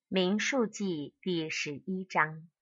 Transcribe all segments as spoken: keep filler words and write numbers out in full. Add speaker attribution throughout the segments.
Speaker 1: 民数记第十一章。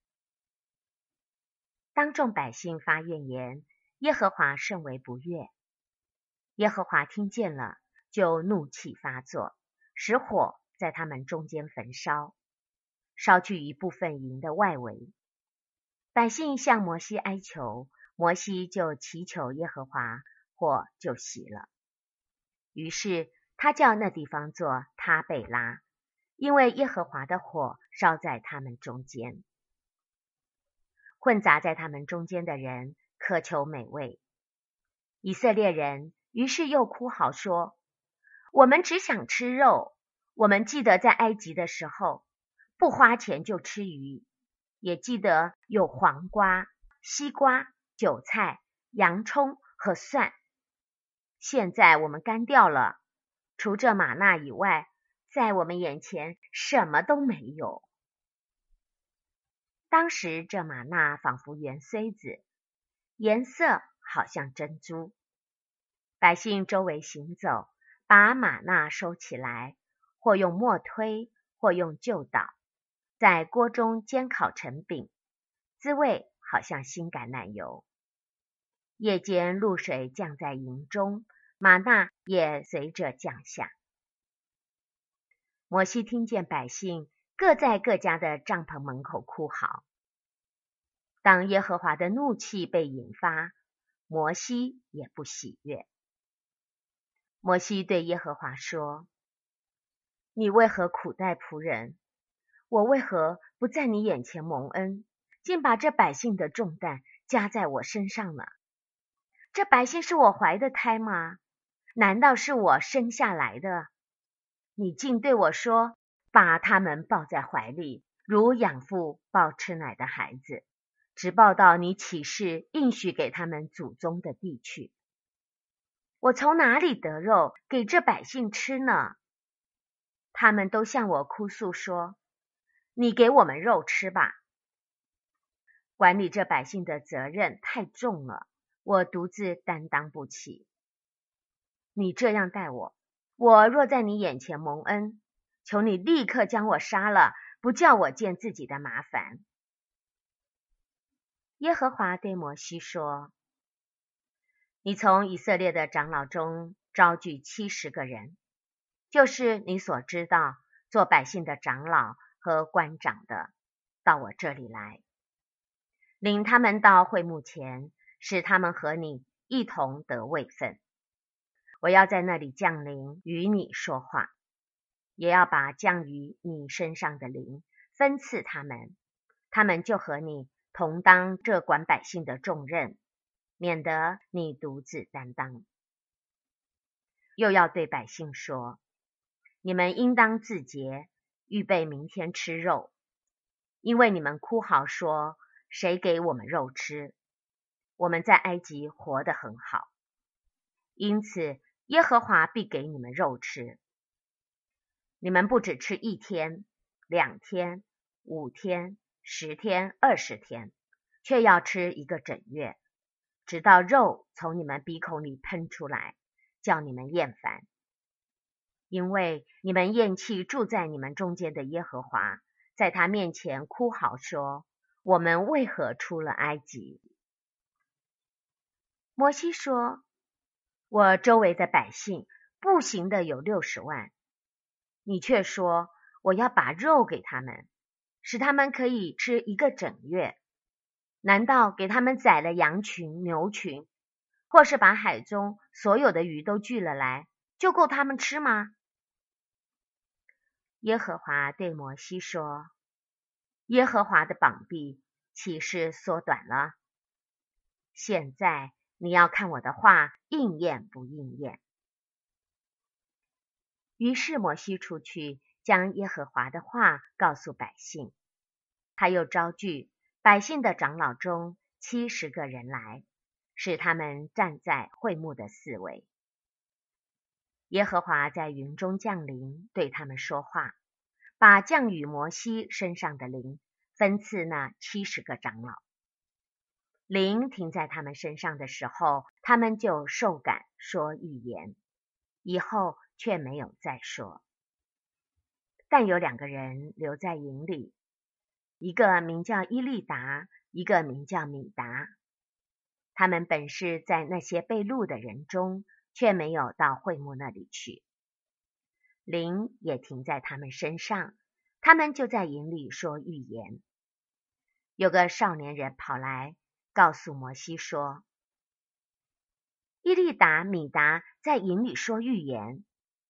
Speaker 1: 当众百姓发怨言，耶和华甚为不悦。耶和华听见了，就怒气发作，使火在他们中间焚烧，烧去一部分营的外围。百姓向摩西哀求，摩西就祈求耶和华，火就熄了。于是他叫那地方作他贝拉，因为耶和华的火烧在他们中间。混杂在他们中间的人渴求美味。以色列人于是又哭嚎说，我们只想吃肉，我们记得在埃及的时候，不花钱就吃鱼，也记得有黄瓜、西瓜、韭菜、洋葱和蒜。现在我们干掉了，除这玛纳以外，在我们眼前什么都没有。当时这玛纳仿佛圆穗子，颜色好像珍珠。百姓周围行走，把玛纳收起来，或用磨推，或用臼捣，在锅中煎烤成饼，滋味好像新橄榄油。夜间露水降在营中，玛纳也随着降下。摩西听见百姓各在各家的帐篷门口哭嚎。当耶和华的怒气被引发，摩西也不喜悦。摩西对耶和华说，你为何苦待仆人？我为何不在你眼前蒙恩，竟把这百姓的重担加在我身上呢？这百姓是我怀的胎吗？难道是我生下来的？你竟对我说，把他们抱在怀里，如养父抱吃奶的孩子，直抱到你起誓应许给他们祖宗的地去。我从哪里得肉给这百姓吃呢？他们都向我哭诉说，你给我们肉吃吧。管理这百姓的责任太重了，我独自担当不起。你这样待我，我若在你眼前蒙恩，求你立刻将我杀了，不叫我见自己的麻烦。耶和华对摩西说，你从以色列的长老中招聚七十个人，就是你所知道做百姓的长老和官长的，到我这里来，领他们到会幕前，使他们和你一同得位分。我要在那里降临与你说话，也要把降于你身上的灵分赐他们，他们就和你同当这管百姓的重任，免得你独自担当。又要对百姓说，你们应当自洁，预备明天吃肉，因为你们哭嚎说，谁给我们肉吃？我们在埃及活得很好，因此耶和华必给你们肉吃。你们不只吃一天、两天、五天、十天、二十天，却要吃一个整月，直到肉从你们鼻孔里喷出来，叫你们厌烦。因为你们厌弃住在你们中间的耶和华，在他面前哭嚎说，我们为何出了埃及？摩西说，我周围的百姓步行的有六十万，你却说我要把肉给他们，使他们可以吃一个整月。难道给他们宰了羊群、牛群，或是把海中所有的鱼都聚了来，就够他们吃吗？耶和华对摩西说，耶和华的膀臂岂是缩短了？现在你要看我的话应验不应验。于是摩西出去，将耶和华的话告诉百姓。他又招聚百姓的长老中七十个人来，使他们站在会幕的四围。耶和华在云中降临，对他们说话，把降与摩西身上的灵分赐那七十个长老。灵停在他们身上的时候，他们就受感说预言，以后却没有再说。 但有两个人留在营里，一个名叫伊利达，一个名叫米达。他们本是在那些被掳的人中，却没有到会幕那里去。灵也停在他们身上，他们就在营里说预言。有个少年人跑来告诉摩西说，伊利达、米达在营里说预言。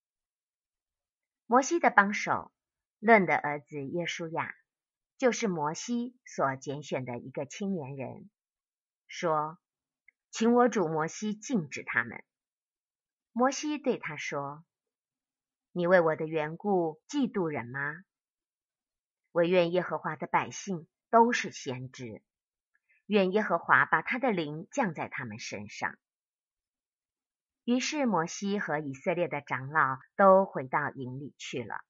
Speaker 1: 摩西的帮手嫩的儿子约书亚，就是摩西所拣选的一个青年人，说，请我主摩西禁止他们。摩西对他说，你为我的缘故嫉妒人吗？惟愿耶和华的百姓都是先知，愿耶和华把他的灵降在他们身上。于是摩西和以色列的长老都回到营里去了。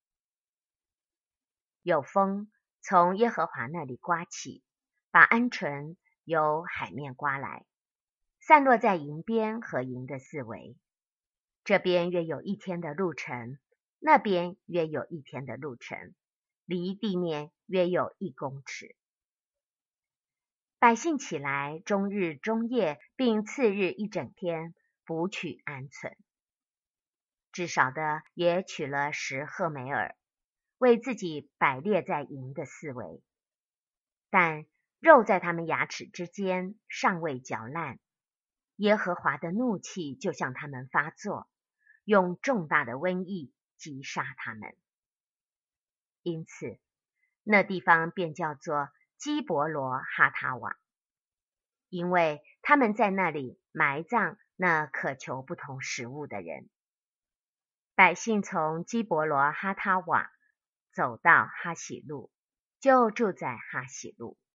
Speaker 1: 有风从耶和华那里刮起，把鹌鹑由海面刮来，散落在营边和营的四围。这边约有一天的路程，那边约有一天的路程，离地面约有一公尺。百姓起来，终日终夜，并次日一整天，捕取鹌鹑。至少的也取了十赫梅尔，为自己摆列在营的四围。但肉在他们牙齿之间尚未嚼烂，耶和华的怒气就向他们发作，用重大的瘟疫击杀他们。因此，那地方便叫做基伯罗哈塔瓦，因为他们在那里埋葬那渴求不同食物的人。百姓从基伯罗哈塔瓦走到哈喜路，就住在哈喜路。